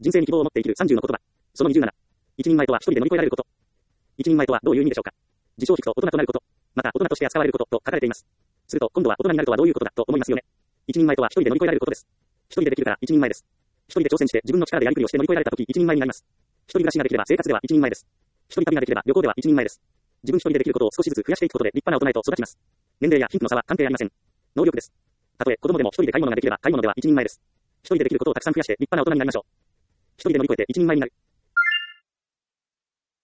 人生に希望を持って生きる30の言葉。その27。一人前とは一人で乗り越えられること。一人前とはどういう意味でしょうか。自称聞くと大人となること。また大人として扱われることと書かれています。すると今度は大人になるとはどういうことだと思いますよね。一人前とは一人で乗り越えられることです。一人でできるから一人前です。一人で挑戦して自分の力でやりくりをして乗り越えられたとき一人前になります。一人暮らしができれば生活では一人前です。一人旅ができれば旅行では一人前です。自分一人でできることを少しずつ増やしていくことで立派な大人へと育ちます。年齢や貧富の差は関係ありません。能力です。たとえ子供でも一人で買い物ができれば買い物では一人前です。一人でできることをたくさん増やして立派な大人になりましょう。一人で乗り越えて一人前になる。